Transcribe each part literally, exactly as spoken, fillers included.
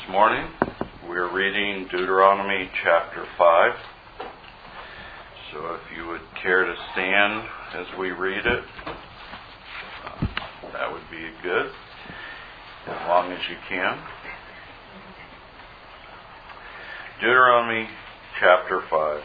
morning. We're reading Deuteronomy chapter five. So if you would care to stand as we read it, uh, that would be good, as long as you can. Deuteronomy chapter five.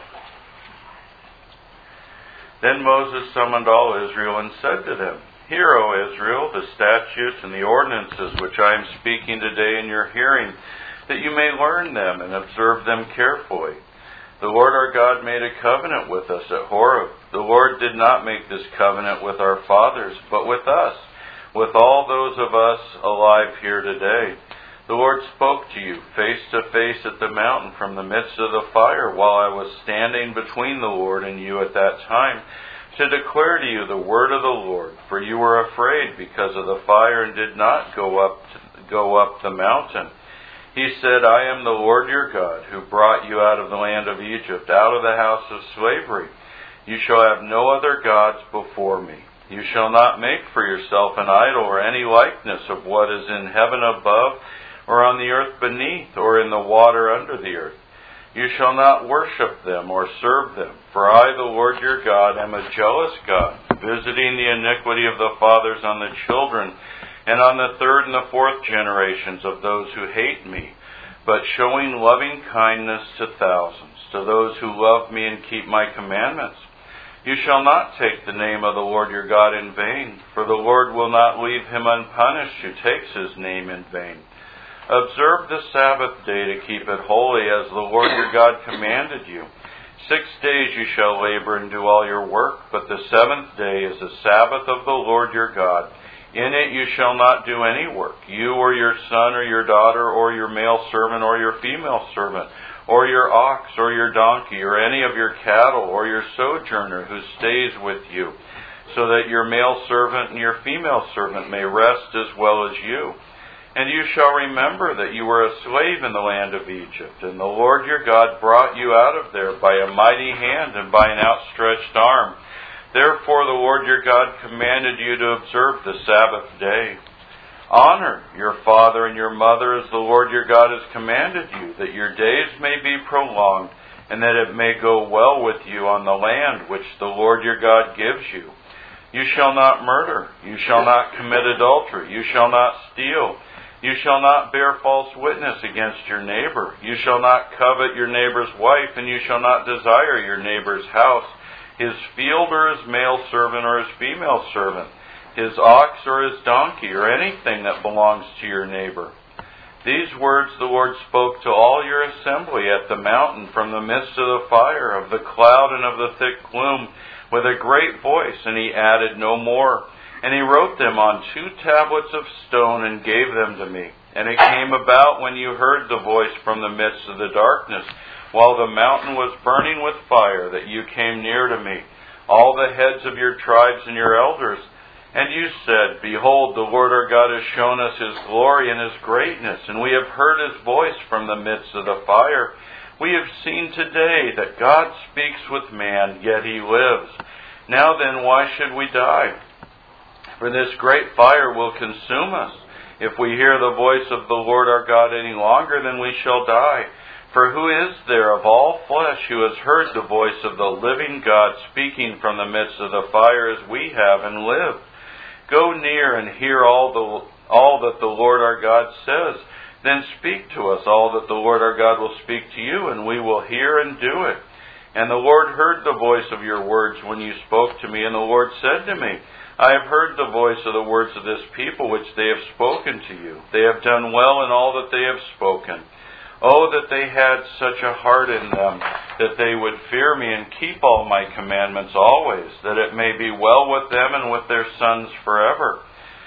Then Moses summoned all Israel and said to them, "Hear, O Israel, the statutes and the ordinances which I am speaking today in your hearing, that you may learn them and observe them carefully. The Lord our God made a covenant with us at Horeb. The Lord did not make this covenant with our fathers, but with us, with all those of us alive here today. The Lord spoke to you face to face at the mountain from the midst of the fire, while I was standing between the Lord and you at that time, to declare to you the word of the Lord. For you were afraid because of the fire and did not go up to, go up the mountain. He said, I am the Lord your God, who brought you out of the land of Egypt, out of the house of slavery. You shall have no other gods before me. You shall not make for yourself an idol or any likeness of what is in heaven above, or on the earth beneath, or in the water under the earth. You shall not worship them or serve them, for I, the Lord your God, am a jealous God, visiting the iniquity of the fathers on the children, and on the third and the fourth generations of those who hate me, but showing loving kindness to thousands, to those who love me and keep my commandments. You shall not take the name of the Lord your God in vain, for the Lord will not leave him unpunished who takes his name in vain. Observe the Sabbath day to keep it holy, as the Lord your God commanded you. Six days you shall labor and do all your work, but the seventh day is the Sabbath of the Lord your God. In it you shall not do any work, you or your son or your daughter or your male servant or your female servant, or your ox or your donkey or any of your cattle or your sojourner who stays with you, so that your male servant and your female servant may rest as well as you. And you shall remember that you were a slave in the land of Egypt, and the Lord your God brought you out of there by a mighty hand and by an outstretched arm. Therefore the Lord your God commanded you to observe the Sabbath day. Honor your father and your mother as the Lord your God has commanded you, that your days may be prolonged, and that it may go well with you on the land which the Lord your God gives you. You shall not murder. You shall not commit adultery. You shall not steal. You shall not bear false witness against your neighbor. You shall not covet your neighbor's wife, and you shall not desire your neighbor's house, his field or his male servant or his female servant, his ox or his donkey, or anything that belongs to your neighbor. These words the Lord spoke to all your assembly at the mountain from the midst of the fire, of the cloud and of the thick gloom, with a great voice, and he added no more. And he wrote them on two tablets of stone and gave them to me. And it came about when you heard the voice from the midst of the darkness, while the mountain was burning with fire, that you came near to me, all the heads of your tribes and your elders. And you said, Behold, the Lord our God has shown us his glory and his greatness, and we have heard his voice from the midst of the fire. We have seen today that God speaks with man, yet he lives. Now then, why should we die? For this great fire will consume us. If we hear the voice of the Lord our God any longer, then we shall die. For who is there of all flesh who has heard the voice of the living God speaking from the midst of the fire as we have and lived? Go near and hear all the all that the Lord our God says. Then speak to us all that the Lord our God will speak to you, and we will hear and do it. And the Lord heard the voice of your words when you spoke to me, and the Lord said to me, I have heard the voice of the words of this people which they have spoken to you. They have done well in all that they have spoken. Oh, that they had such a heart in them, that they would fear me and keep all my commandments always, that it may be well with them and with their sons forever.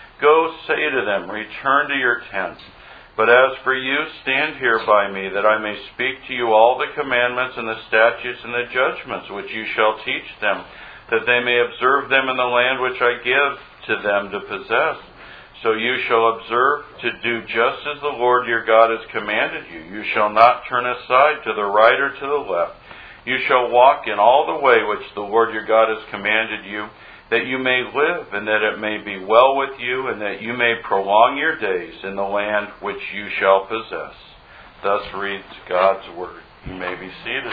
Go say to them, Return to your tents. But as for you, stand here by me, that I may speak to you all the commandments and the statutes and the judgments which you shall teach them, that they may observe them in the land which I give to them to possess. So you shall observe to do just as the Lord your God has commanded you. You shall not turn aside to the right or to the left. You shall walk in all the way which the Lord your God has commanded you, that you may live, and that it may be well with you, and that you may prolong your days in the land which you shall possess. Thus reads God's Word. You may be seated.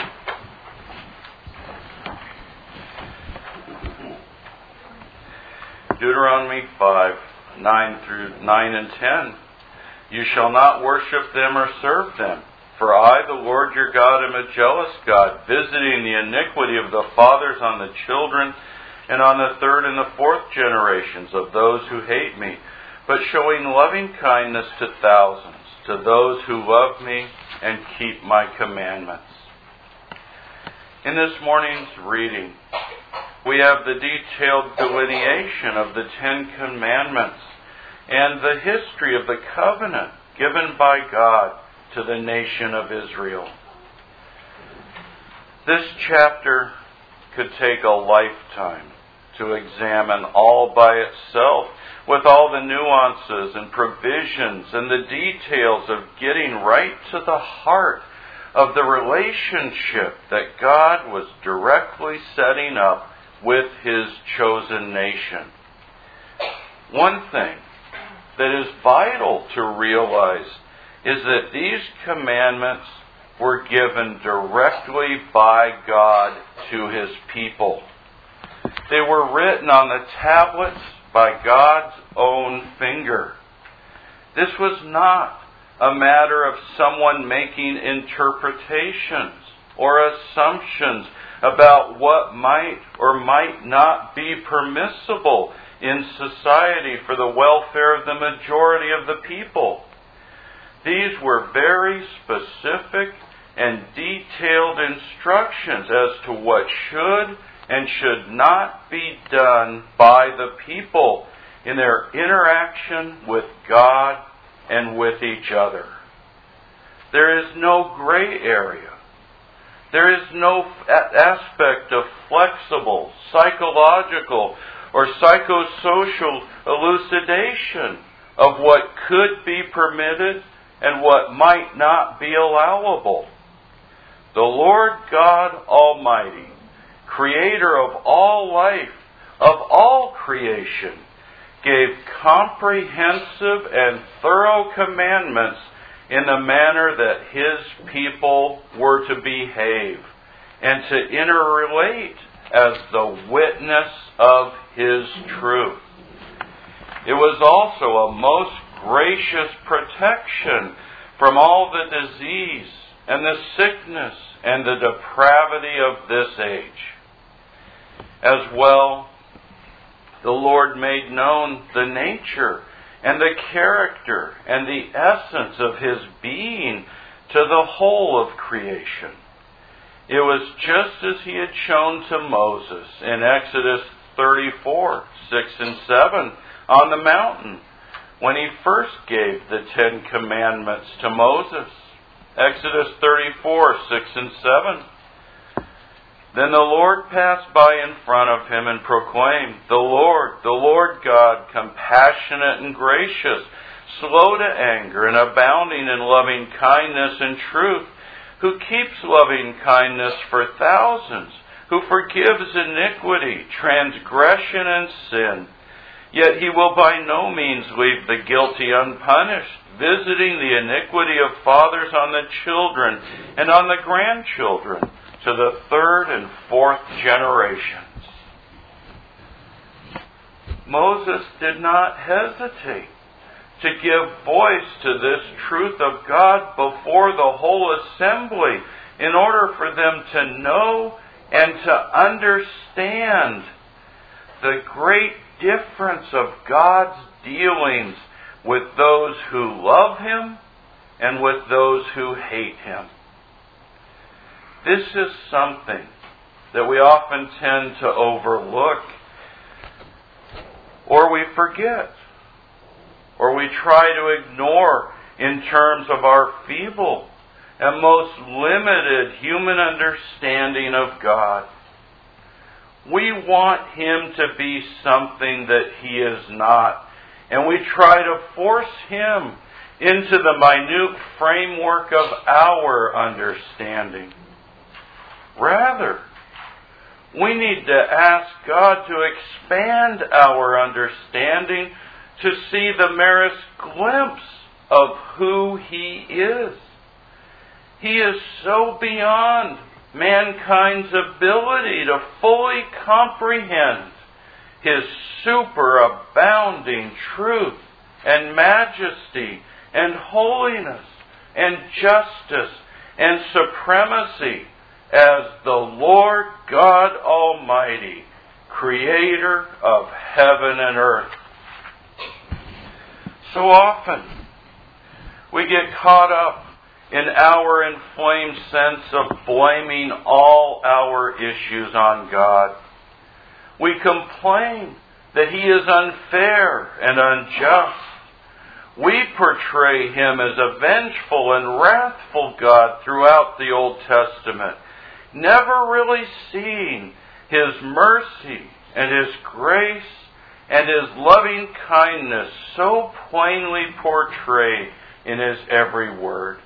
Deuteronomy five, nine through nine and ten. You shall not worship them or serve them. For I, the Lord your God, am a jealous God, visiting the iniquity of the fathers on the children, and on the third and the fourth generations of those who hate me, but showing loving kindness to thousands, to those who love me and keep my commandments. In this morning's reading, we have the detailed delineation of the Ten Commandments and the history of the covenant given by God to the nation of Israel. This chapter could take a lifetime to examine all by itself, with all the nuances and provisions and the details of getting right to the heart of the relationship that God was directly setting up with His chosen nation. One thing that is vital to realize is that these commandments were given directly by God to His people. They were written on the tablets by God's own finger. This was not a matter of someone making interpretations or assumptions about what might or might not be permissible in society for the welfare of the majority of the people. These were very specific and detailed instructions as to what should and should not be done by the people in their interaction with God and with each other. There is no gray area. There is no aspect of flexible, psychological, or psychosocial elucidation of what could be permitted and what might not be allowable. The Lord God Almighty, Creator of all life, of all creation, gave comprehensive and thorough commandments in the manner that His people were to behave and to interrelate as the witness of His truth. It was also a most gracious protection from all the disease and the sickness and the depravity of this age. As well, the Lord made known the nature and the character and the essence of His being to the whole of creation. It was just as He had shown to Moses in Exodus thirty-four, six and seven on the mountain when He first gave the Ten Commandments to Moses. Exodus thirty-four, six and seven. Then the Lord passed by in front of him and proclaimed, The Lord, the Lord God, compassionate and gracious, slow to anger and abounding in loving kindness and truth, who keeps loving kindness for thousands, who forgives iniquity, transgression, and sin. Yet He will by no means leave the guilty unpunished, visiting the iniquity of fathers on the children and on the grandchildren, to the third and fourth generations. Moses did not hesitate to give voice to this truth of God before the whole assembly in order for them to know and to understand the great difference of God's dealings with those who love Him and with those who hate Him. This is something that we often tend to overlook, or we forget, or we try to ignore in terms of our feeble and most limited human understanding of God. We want Him to be something that He is not, and we try to force Him into the minute framework of our understanding. Rather, we need to ask God to expand our understanding to see the merest glimpse of who He is, He is so beyond mankind's ability to fully comprehend His superabounding truth and majesty and holiness and justice and supremacy as the Lord God Almighty, Creator of heaven and earth. So often, we get caught up in our inflamed sense of blaming all our issues on God. We complain that He is unfair and unjust. We portray Him as a vengeful and wrathful God throughout the Old Testament, never really seeing His mercy and His grace and His loving kindness so plainly portrayed in His every word.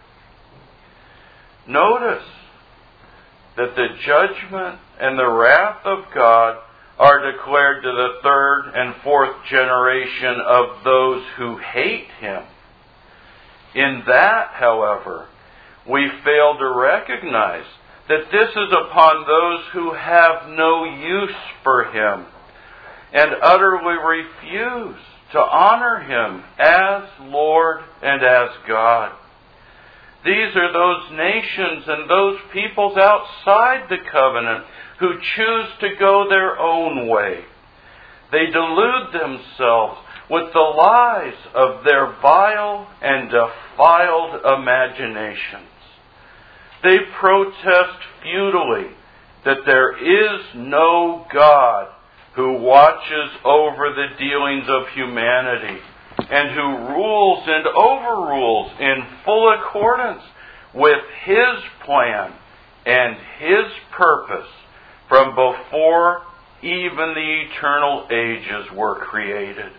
Notice that the judgment and the wrath of God are declared to the third and fourth generation of those who hate Him. In that, however, we fail to recognize that this is upon those who have no use for Him and utterly refuse to honor Him as Lord and as God. These are those nations and those peoples outside the covenant who choose to go their own way. They delude themselves with the lies of their vile and defiled imaginations. They protest futilely that there is no God who watches over the dealings of humanity and who rules and overrules in full accordance with His plan and His purpose from before even the eternal ages were created.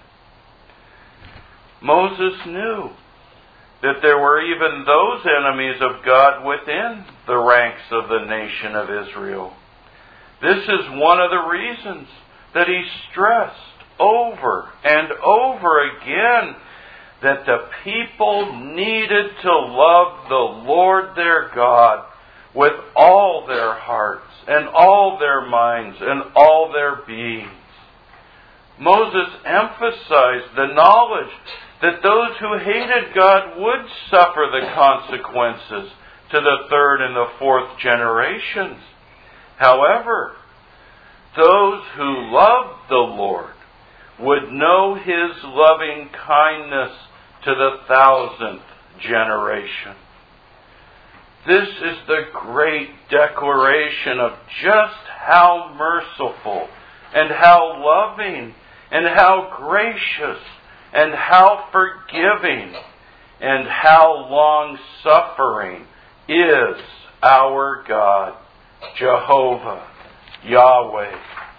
Moses knew that there were even those enemies of God within the ranks of the nation of Israel. This is one of the reasons that he stressed over and over again that the people needed to love the Lord their God with all their hearts and all their minds and all their beings. Moses emphasized the knowledge that those who hated God would suffer the consequences to the third and the fourth generations. However, those who loved the Lord would know His loving kindness to the thousandth generation. This is the great declaration of just how merciful and how loving and how gracious and how forgiving and how long-suffering is our God, Jehovah, Yahweh.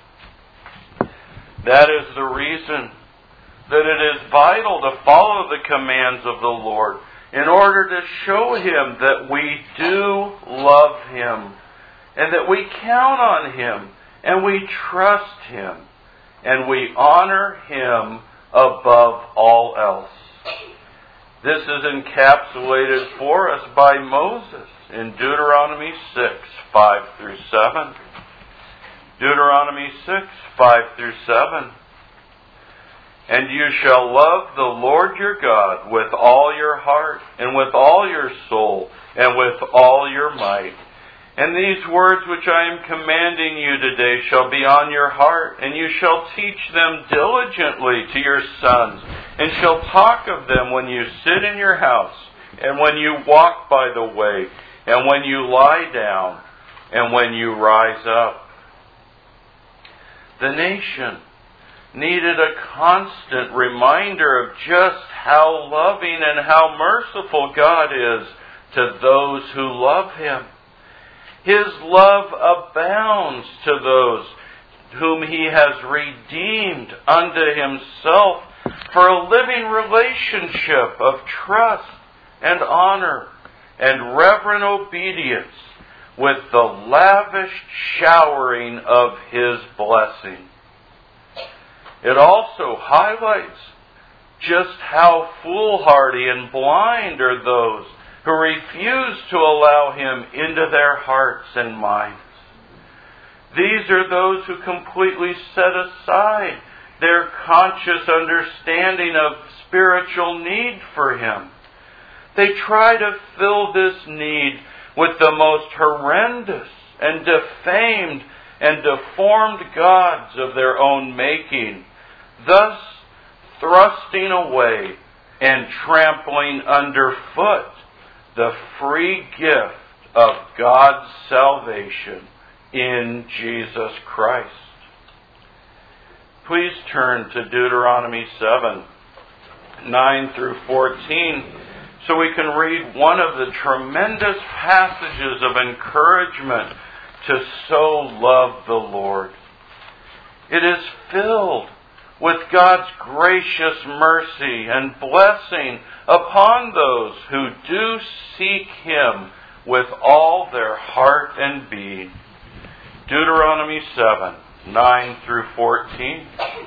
That is the reason that it is vital to follow the commands of the Lord in order to show Him that we do love Him and that we count on Him and we trust Him and we honor Him above all else. This is encapsulated for us by Moses in Deuteronomy six, five through seven. Deuteronomy six, five through seven. And you shall love the Lord your God with all your heart, and with all your soul, and with all your might. And these words which I am commanding you today shall be on your heart, and you shall teach them diligently to your sons, and shall talk of them when you sit in your house, and when you walk by the way, and when you lie down, and when you rise up. The nation needed a constant reminder of just how loving and how merciful God is to those who love Him. His love abounds to those whom He has redeemed unto Himself for a living relationship of trust and honor and reverent obedience with the lavish showering of His blessing. It also highlights just how foolhardy and blind are those who refuse to allow Him into their hearts and minds. These are those who completely set aside their conscious understanding of spiritual need for Him. They try to fill this need with the most horrendous and defamed and deformed gods of their own making, thus thrusting away and trampling underfoot the free gift of God's salvation in Jesus Christ. Please turn to Deuteronomy seven, nine through fourteen, so we can read one of the tremendous passages of encouragement to so love the Lord. It is filled with God's gracious mercy and blessing upon those who do seek Him with all their heart and being. Deuteronomy seven, nine through fourteen.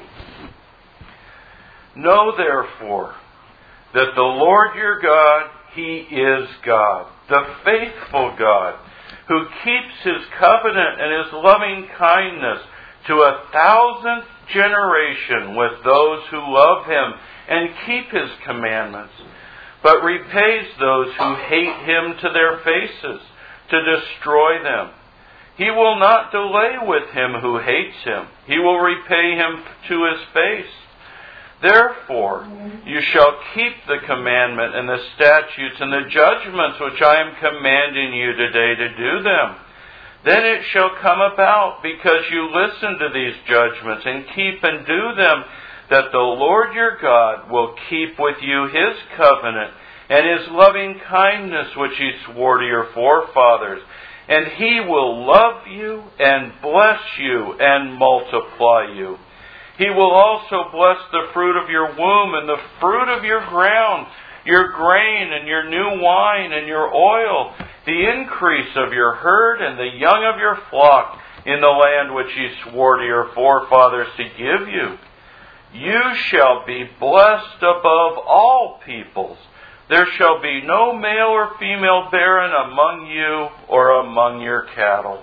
Know therefore that the Lord your God, He is God, the faithful God, who keeps His covenant and His loving kindness to a thousandth generation with those who love Him and keep His commandments, but repays those who hate Him to their faces, to destroy them. He will not delay with him who hates Him. He will repay him to his face. Therefore, you shall keep the commandment and the statutes and the judgments which I am commanding you today to do them. Then it shall come about, because you listen to these judgments and keep and do them, that the Lord your God will keep with you His covenant and His loving kindness which He swore to your forefathers. And He will love you and bless you and multiply you. He will also bless the fruit of your womb and the fruit of your ground, your grain and your new wine and your oil, the increase of your herd and the young of your flock in the land which He swore to your forefathers to give you. You shall be blessed above all peoples. There shall be no male or female barren among you or among your cattle.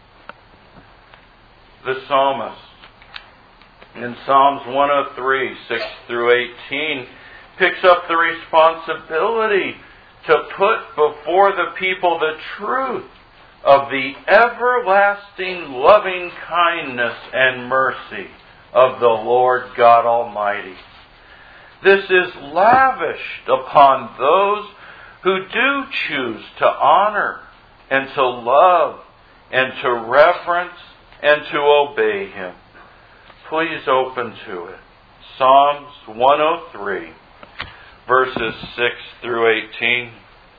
The psalmist in Psalms one oh three, six through eighteen, picks up the responsibility to put before the people the truth of the everlasting loving kindness and mercy of the Lord God Almighty. This is lavished upon those who do choose to honor and to love and to reverence and to obey Him. Please open to it. Psalms one oh three, verses six through eighteen.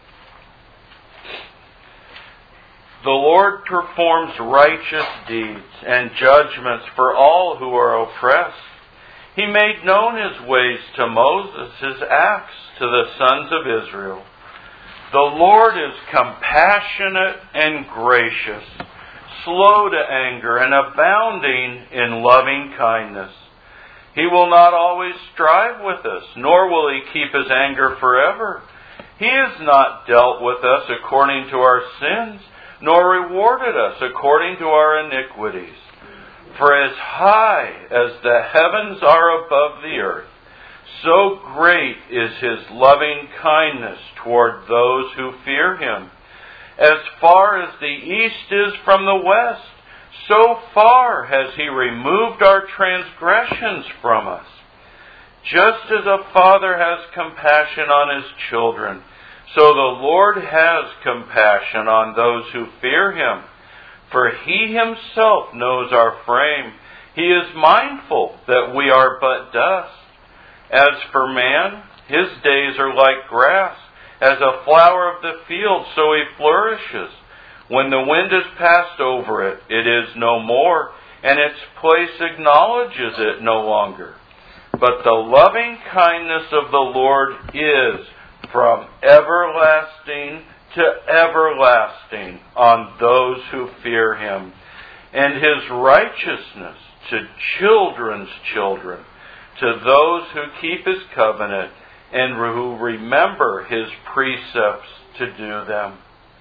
The Lord performs righteous deeds and judgments for all who are oppressed. He made known His ways to Moses, His acts to the sons of Israel. The Lord is compassionate and gracious, slow to anger and abounding in loving kindness. He will not always strive with us, nor will He keep His anger forever. He has not dealt with us according to our sins, nor rewarded us according to our iniquities. For as high as the heavens are above the earth, so great is His loving kindness toward those who fear Him. As far as the east is from the west, so far has He removed our transgressions from us. Just as a father has compassion on his children, so the Lord has compassion on those who fear Him. For He Himself knows our frame. He is mindful that we are but dust. As for man, his days are like grass. As a flower of the field, so he flourishes. When the wind has passed over it, it is no more, and its place acknowledges it no longer. But the loving kindness of the Lord is from everlasting to everlasting on those who fear Him, and His righteousness to children's children, to those who keep His covenant and who remember His precepts to do them.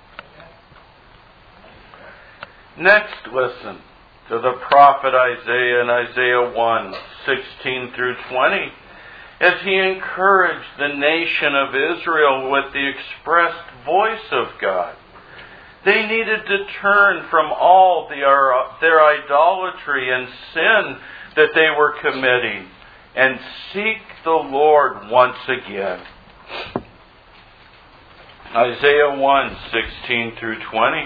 Next, listen to the prophet Isaiah in Isaiah one, sixteen through twenty, as he encouraged the nation of Israel with the expressed voice of God. They needed to turn from all the, their idolatry and sin that they were committing and seek the Lord once again. Isaiah one, sixteen through twenty.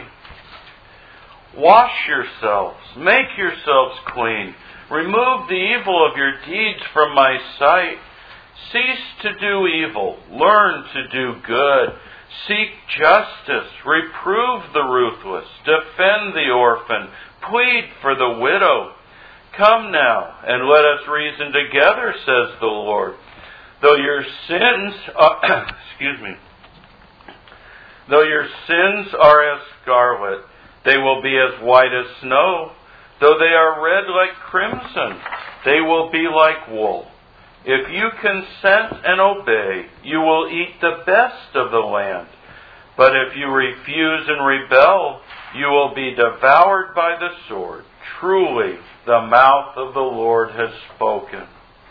Wash yourselves, make yourselves clean, remove the evil of your deeds from my sight. Cease to do evil, learn to do good. Seek justice, reprove the ruthless, defend the orphan, plead for the widow. Come now, and let us reason together, says the Lord. Though your sins are, excuse me, though your sins are as scarlet, they will be as white as snow. Though they are red like crimson, they will be like wool. If you consent and obey, you will eat the best of the land. But if you refuse and rebel, you will be devoured by the sword. Truly, the mouth of the Lord has spoken.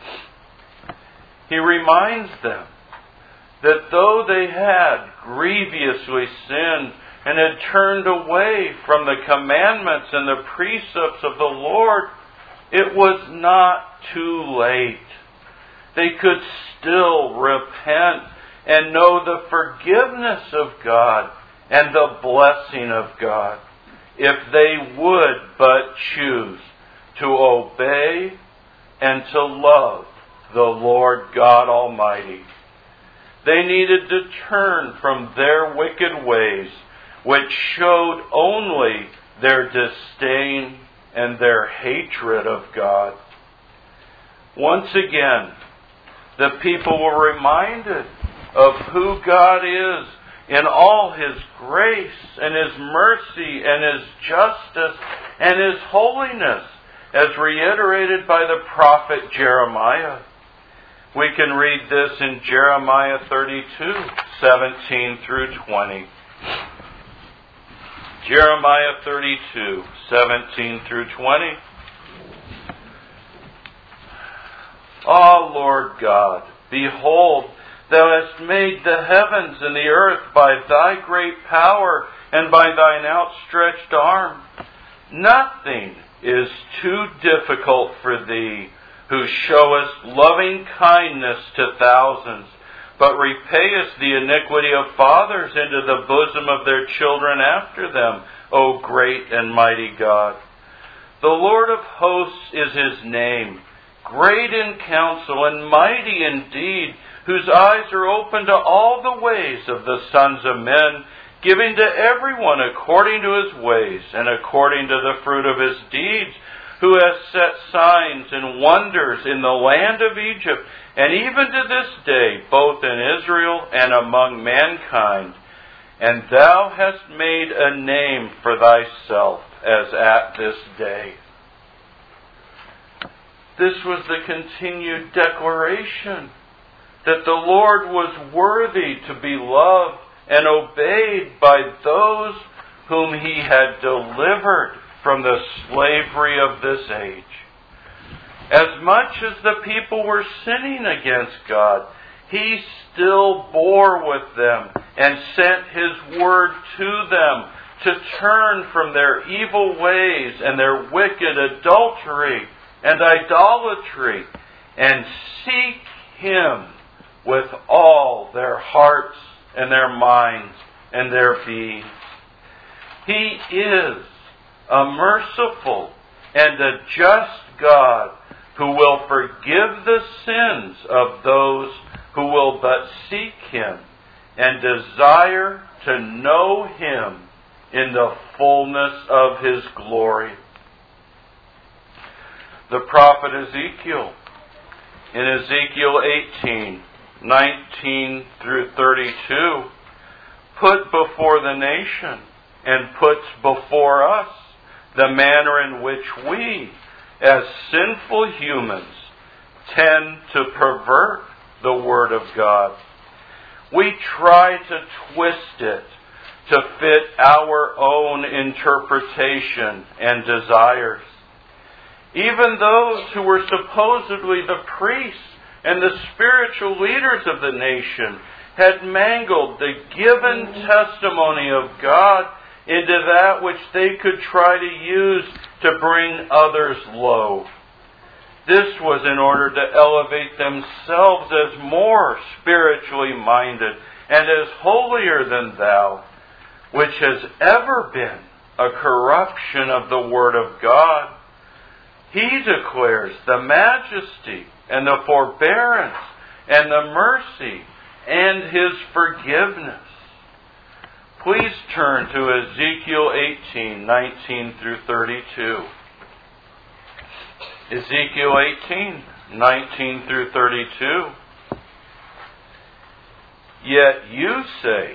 He reminds them that though they had grievously sinned and had turned away from the commandments and the precepts of the Lord, it was not too late. They could still repent and know the forgiveness of God and the blessing of God if they would but choose to obey and to love the Lord God Almighty. They needed to turn from their wicked ways, which showed only their disdain and their hatred of God. Once again, the people were reminded of who God is in all His grace and His mercy and His justice and His holiness, as reiterated by the prophet Jeremiah. We can read this in Jeremiah thirty-two, seventeen through twenty. Jeremiah thirty-two, seventeen through twenty. Ah, Lord God, behold, Thou hast made the heavens and the earth by Thy great power and by Thine outstretched arm. Nothing is too difficult for Thee, who showest loving kindness to thousands, but repayest the iniquity of fathers into the bosom of their children after them, O great and mighty God. The Lord of hosts is His name, great in counsel and mighty in deed, whose eyes are open to all the ways of the sons of men, giving to everyone according to his ways and according to the fruit of his deeds, who has set signs and wonders in the land of Egypt, and even to this day, both in Israel and among mankind. And Thou hast made a name for Thyself as at this day. This was the continued declaration that the Lord was worthy to be loved and obeyed by those whom He had delivered from the slavery of this age. As much as the people were sinning against God, He still bore with them and sent His word to them to turn from their evil ways and their wicked adultery and idolatry and seek Him with all their hearts and their minds and their being. He is a merciful and a just God who will forgive the sins of those who will but seek Him and desire to know Him in the fullness of His glory. The prophet Ezekiel, in Ezekiel eighteen, nineteen through thirty-two, put before the nation and puts before us the manner in which we, as sinful humans, tend to pervert the Word of God. We try to twist it to fit our own interpretation and desires. Even those who were supposedly the priests and the spiritual leaders of the nation had mangled the given testimony of God into that which they could try to use to bring others low. This was in order to elevate themselves as more spiritually minded and as holier than thou, which has ever been a corruption of the Word of God. He declares the majesty and the forbearance and the mercy and His forgiveness. Please turn to Ezekiel eighteen, nineteen through thirty-two. Ezekiel eighteen, nineteen through thirty-two. Yet you say,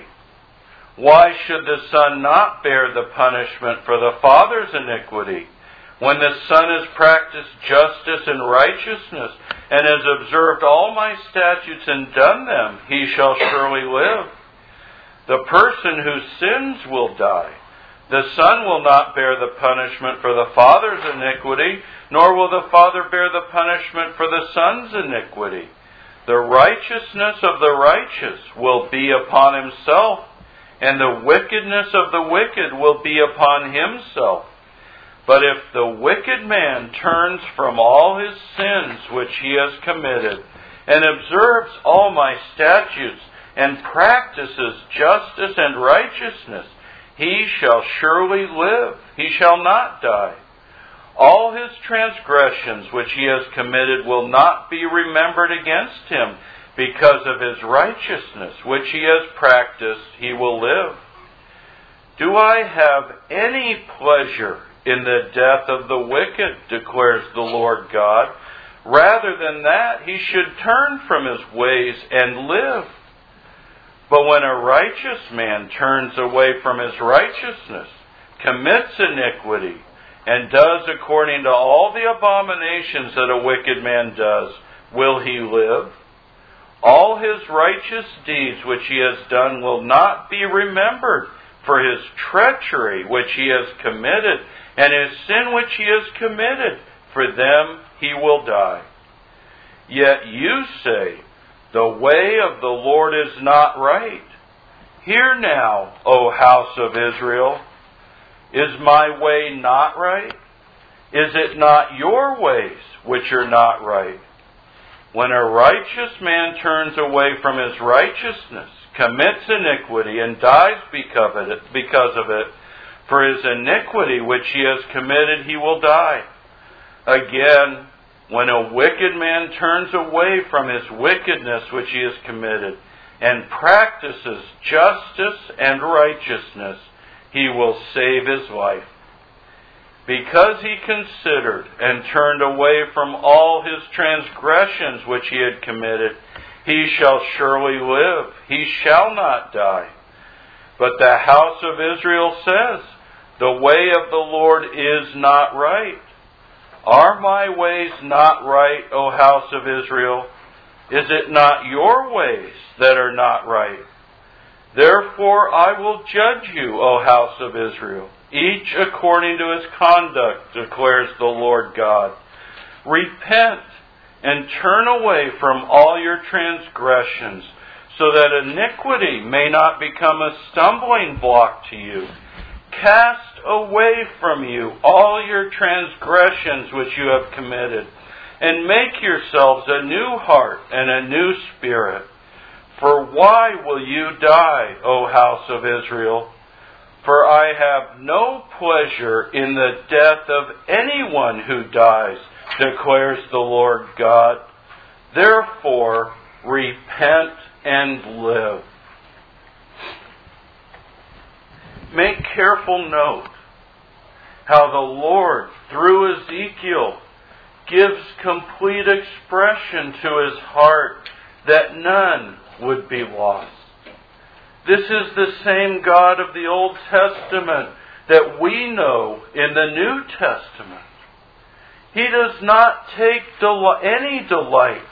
why should the Son not bear the punishment for the Father's iniquity? When the Son has practiced justice and righteousness, and has observed all my statutes and done them, he shall surely live. The person who sins will die. The Son will not bear the punishment for the Father's iniquity, nor will the Father bear the punishment for the Son's iniquity. The righteousness of the righteous will be upon himself, and the wickedness of the wicked will be upon himself. But if the wicked man turns from all his sins which he has committed, and observes all my statutes, and practices justice and righteousness, he shall surely live, he shall not die. All his transgressions which he has committed will not be remembered against him. Because of his righteousness which he has practiced, he will live. Do I have any pleasure in the death of the wicked, declares the Lord God? Rather than that, he should turn from his ways and live. But when a righteous man turns away from his righteousness, commits iniquity, and does according to all the abominations that a wicked man does, will he live? All his righteous deeds which he has done will not be remembered, for his treachery which he has committed, and his sin which he has committed, for them he will die. Yet you say, the way of the Lord is not right. Hear now, O house of Israel. Is my way not right? Is it not your ways which are not right? When a righteous man turns away from his righteousness, commits iniquity, and dies because of it, because of it, for his iniquity which he has committed, he will die. Again, when a wicked man turns away from his wickedness which he has committed, and practices justice and righteousness, he will save his life. Because he considered and turned away from all his transgressions which he had committed, he shall surely live, he shall not die. But the house of Israel says, the way of the Lord is not right. Are my ways not right, O house of Israel? Is it not your ways that are not right? Therefore I will judge you, O house of Israel, each according to his conduct, declares the Lord God. Repent and turn away from all your transgressions, so that iniquity may not become a stumbling block to you. Cast away from you all your transgressions which you have committed, and make yourselves a new heart and a new spirit. For why will you die, O house of Israel? For I have no pleasure in the death of anyone who dies, declares the Lord God. Therefore, repent and live. Make careful note how the Lord, through Ezekiel, gives complete expression to his heart that none would be lost. This is the same God of the Old Testament that we know in the New Testament. He does not take del- any delight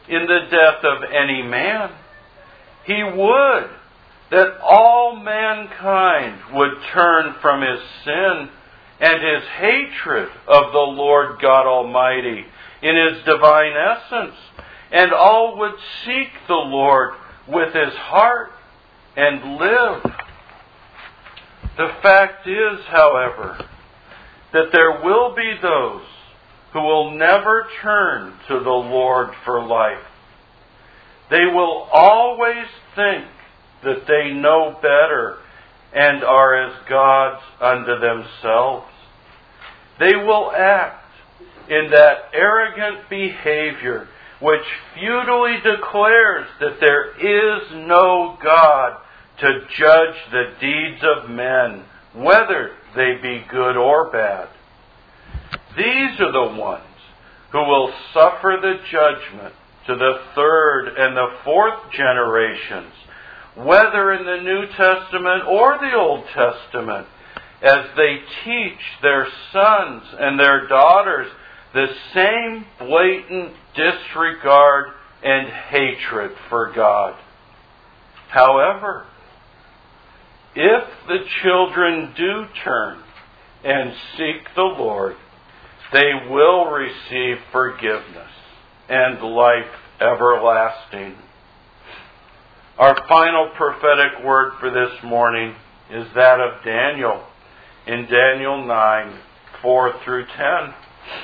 in the death of any man. He would that all mankind would turn from his sin and his hatred of the Lord God Almighty in His divine essence, and all would seek the Lord with his heart and live. The fact is, however, that there will be those who will never turn to the Lord for life. They will always think that they know better and are as gods unto themselves. They will act in that arrogant behavior which futilely declares that there is no God to judge the deeds of men, whether they be good or bad. These are the ones who will suffer the judgment to the third and the fourth generations, whether in the New Testament or the Old Testament, as they teach their sons and their daughters the same blatant disregard and hatred for God. However, if the children do turn and seek the Lord, they will receive forgiveness and life everlasting. Our final prophetic word for this morning is that of Daniel in Daniel nine, four through ten.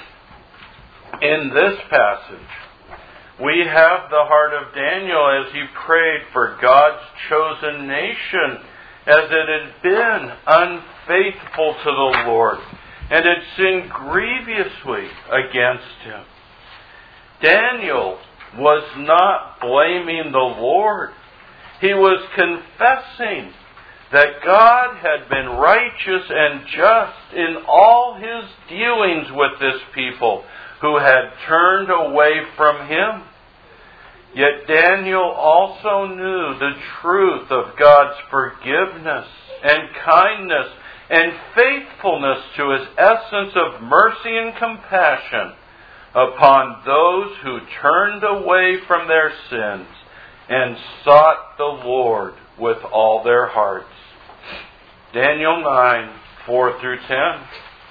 In this passage, we have the heart of Daniel as he prayed for God's chosen nation, as it had been unfaithful to the Lord and had sinned grievously against Him. Daniel was not blaming the Lord. He was confessing that God had been righteous and just in all His dealings with this people who had turned away from Him. Yet Daniel also knew the truth of God's forgiveness and kindness and faithfulness to His essence of mercy and compassion upon those who turned away from their sins and sought the Lord with all their hearts. Daniel nine, four through ten.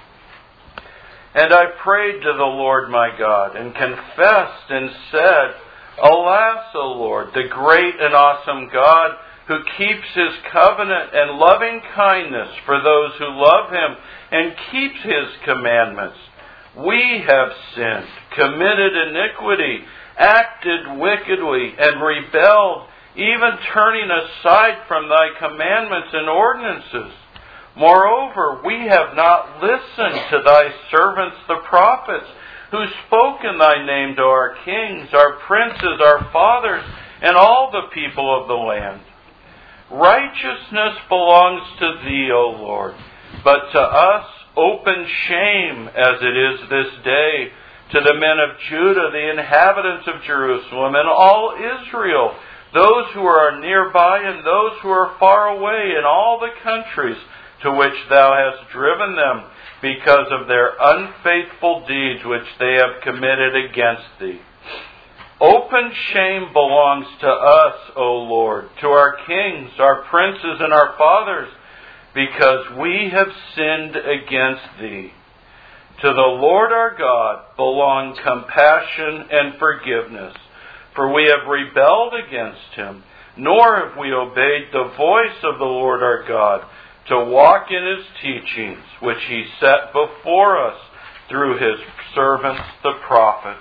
And I prayed to the Lord my God, and confessed and said, Alas, O Lord, the great and awesome God, who keeps His covenant and loving kindness for those who love Him, and keeps His commandments. We have sinned, committed iniquity, acted wickedly, and rebelled, even turning aside from Thy commandments and ordinances. Moreover, we have not listened to Thy servants the prophets, who spoke in Thy name to our kings, our princes, our fathers, and all the people of the land. Righteousness belongs to Thee, O Lord, but to us open shame as it is this day, to the men of Judah, the inhabitants of Jerusalem, and all Israel, those who are nearby and those who are far away, in all the countries to which Thou hast driven them, because of their unfaithful deeds which they have committed against Thee. Open shame belongs to us, O Lord, to our kings, our princes, and our fathers, because we have sinned against Thee. To the Lord our God belong compassion and forgiveness, for we have rebelled against Him, nor have we obeyed the voice of the Lord our God, to walk in His teachings, which He set before us through His servants the prophets.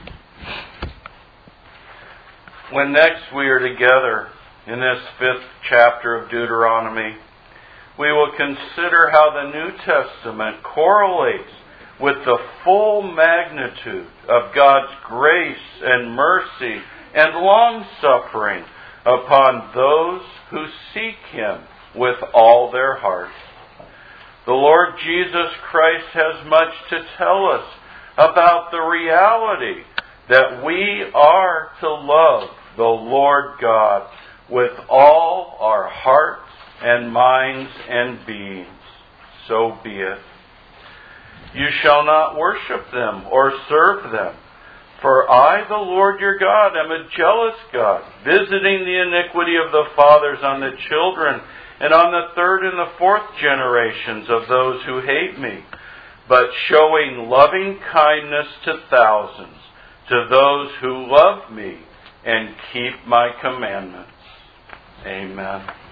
When next we are together in this fifth chapter of Deuteronomy, we will consider how the New Testament correlates with the full magnitude of God's grace and mercy and long-suffering upon those who seek Him with all their heart. The Lord Jesus Christ has much to tell us about the reality that we are to love the Lord God with all our hearts and minds and beings. So be it. You shall not worship them or serve them, For I, the Lord your God, am a jealous God, visiting the iniquity of the fathers on the children, and on the third and the fourth generations of those who hate me, but showing loving kindness to thousands, to those who love me and keep my commandments. Amen.